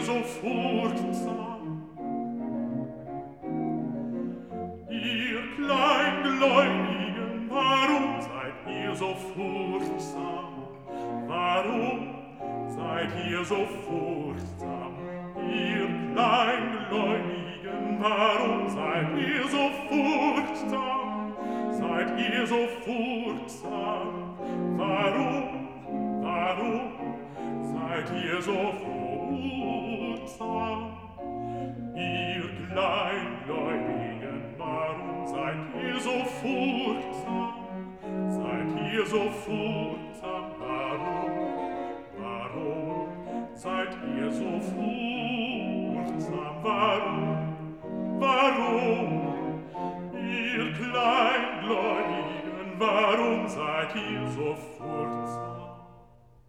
so furchtsam? Ihr Kleingläubigen, warum seid ihr so furchtsam? Warum seid ihr so furchtsam? Ihr Kleingläubigen, warum seid ihr so furchtsam? Seid ihr so furchtsam? Warum seid ihr so furchtsam? Ihr Kleingläubigen, warum seid ihr so furchtsam? Seid ihr so furchtsam? Warum seid ihr so furchtsam? Warum? Ihr Kleingläubigen, warum seid ihr so furchtsam?